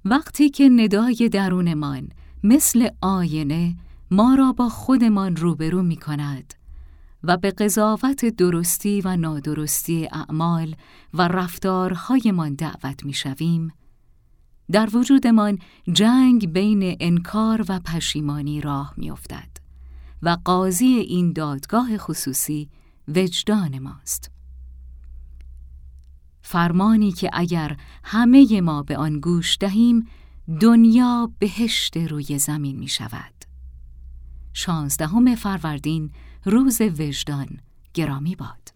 وقتی که ندای درونمان مثل آینه ما را با خودمان روبرو می کند و به قضاوت درستی و نادرستی اعمال و رفتارهایمان دعوت می شویم، در وجودمان جنگ بین انکار و پشیمانی راه می افتد و قاضی این دادگاه خصوصی وجدان ماست. فرمانی که اگر همه ما به آن گوش دهیم دنیا بهشت روی زمین می شود. 16 فروردین روز وجدان گرامی باد.